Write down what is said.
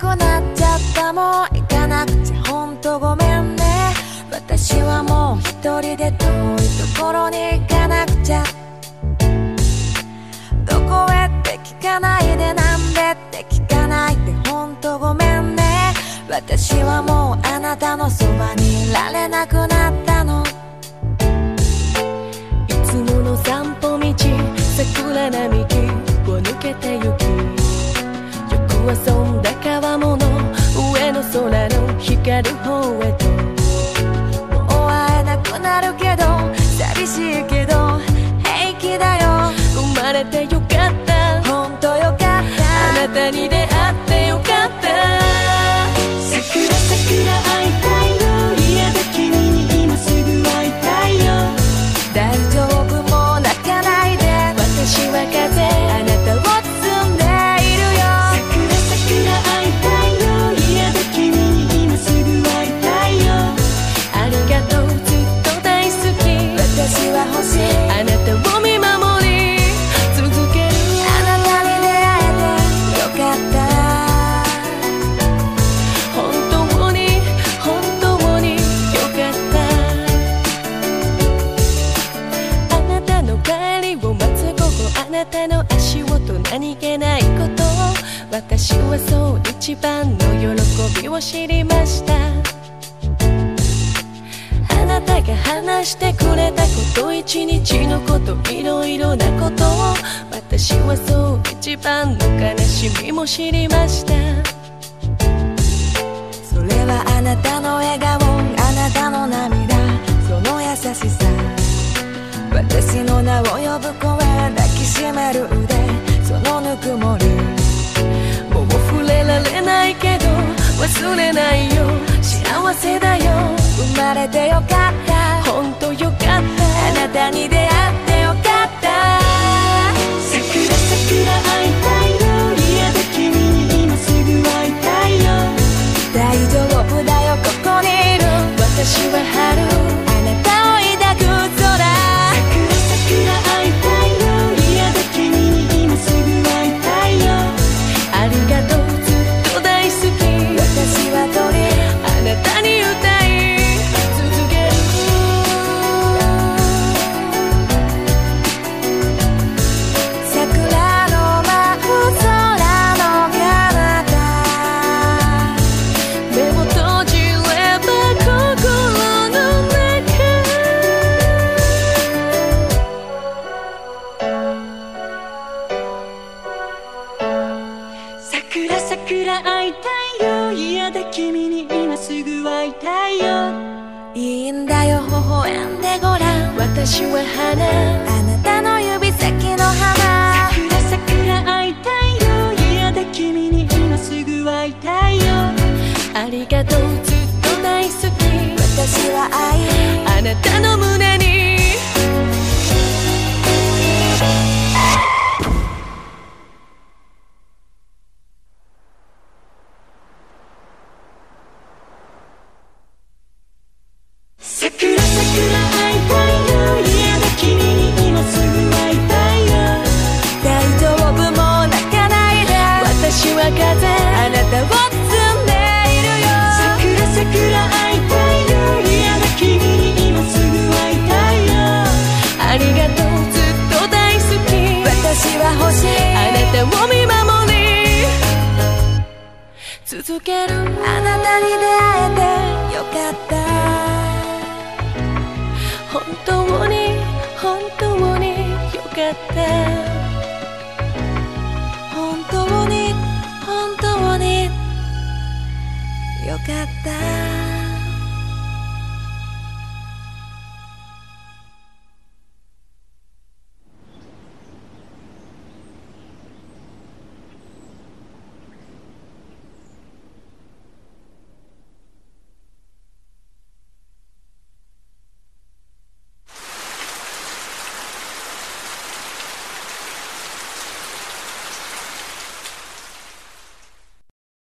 くなっちゃった。もう行かなくちゃほんとごめんね。私はもう一人で遠いところに行かなくちゃ。どこへって聞かないで、なんでって聞かないでほんとごめんね。私はもうあなたのそばにいられなくなったの。 いつもの散歩道、桜並木を抜けてゆき、よく遊んだ川面の上の空の光る方へと。 もう会えなくなるけど寂しいけど平気だよ。 生まれてよかった、 ほんとよかった。 あなたに出会ってよかった。桜桜会いたいよ、嫌だ君に今すぐ会いたいよ。 大丈夫もう泣かないで、 私は風、 あなたを包んでいるよ。 桜桜会いたいよ、嫌だ君に今すぐ会いたいよ。ありがとうずっと大好き、 私は欲しい、 あなたを見守り続ける。 あなたに出会えてよかった。 本当に本当によかった。あなたの帰りを待つ午後、あなたの足音何気ないこと、私はそう一番の喜びを知りました。あなたが話してくれたこと、一日のこと、いろいろなことを、私はそう一番の悲しみも知りました。 それはあなたの笑顔、あなたの涙、その優しさ、私の名を呼ぶ声、抱きしめる腕、そのぬくもり。 もう触れられないけど忘れないよ、幸せだよ。 生まれてよかった、 ほんとよかった、ああなたに出会ってよかった。 桜桜会いたいよ、嫌だ君に今すぐ会いたいよ。 大丈夫だよここにいる、 私は春、 あなたを抱く空。 桜桜会いたいよ、嫌だ君に今すぐ会いたいよ。ありがとうずっと大好き、 私は鳥、 あなたに歌い続ける。 桜の舞う空の彼方、 目を閉じれば心の中。桜桜会いたいよ、嫌だ君に今すぐ会いたいよ。 いいんだよ微笑んでごらん、 私は花、 あなたの指先の花。 桜桜会いたいよ、嫌だ君に今すぐ会いたいよ。ありがとうずっと大好き、 私は愛、 あなたの胸に。桜桜会いたいよ、嫌だ君に今すぐ会いたいよ。 大丈夫もう泣かないで、 私は風、 あなたを包んでいるよ。 桜桜会いたいよ、嫌だ君に今すぐ会いたいよ。ありがとうずっと大好き、 私は欲しい、 あなたを見守り続ける。 あなたに出会えてよかった。 本当に本当によかった。 本当に本当によかった。